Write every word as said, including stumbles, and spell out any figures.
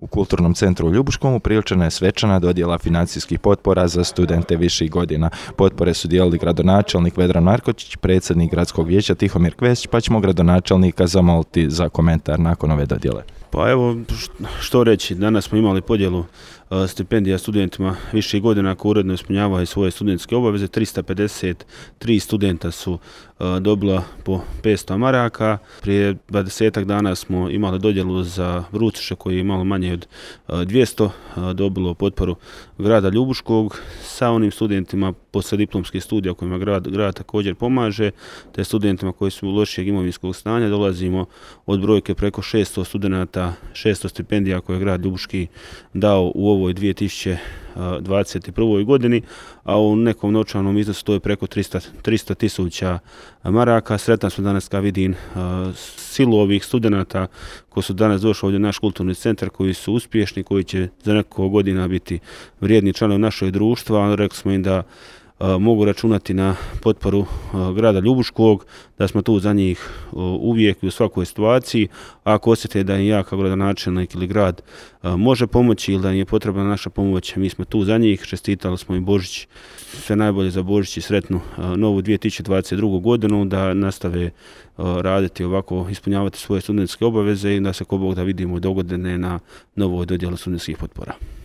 U Kulturnom centru u Ljubuškom upriličena je svečana dodjela financijskih potpora za studente viših godina. Potpore su dijelili gradonačelnik Vedran Markočić, predsjednik gradskog vijeća Tihomir Kvesić, pa ćemo gradonačelnika zamoliti za komentar nakon ove dodjele. Pa evo, što reći, danas smo imali podjelu stipendija studentima viših godina koji uredno ispunjavaju svoje studentske obaveze. trista pedeset tri studenta su dobila po petsto maraka. Prije dvadesetak dana smo imali dodjelu za Bruciše koji je malo manje od dvjesto dobilo potporu grada Ljubuškog sa onim studentima poslijediplomskih studija kojima grad, grad također pomaže, te studentima koji su lošijeg imovinskog stanja. Dolazimo od brojke preko šesto studenata, šesto stipendija koje je grad Ljubuški dao u ovoj dvije tisuće dvadeset prvoj godini, a u nekom novčanom iznosu to je preko trista tisuća maraka. Sretan smo danas kad vidim silu ovih studenata koji su danas došli ovdje u naš kulturni centar, koji su uspješni, koji će za nekoliko godina biti vrijedni članovi našeg društva. Rekli smo im da mogu računati na potporu grada Ljubuškog, da smo tu za njih uvijek i u svakoj situaciji. Ako osjete da im ja kao gradonačelnik ili grad može pomoći ili da im je potrebna naša pomoć, mi smo tu za njih. Čestitali smo im Božić, sve najbolje za Božić i sretnu novu dvije tisuće dvadeset drugu godinu, da nastave raditi ovako, ispunjavati svoje studentske obaveze i da se ko Bog da vidimo dogodine na novoj dodjelu studentskih potpora.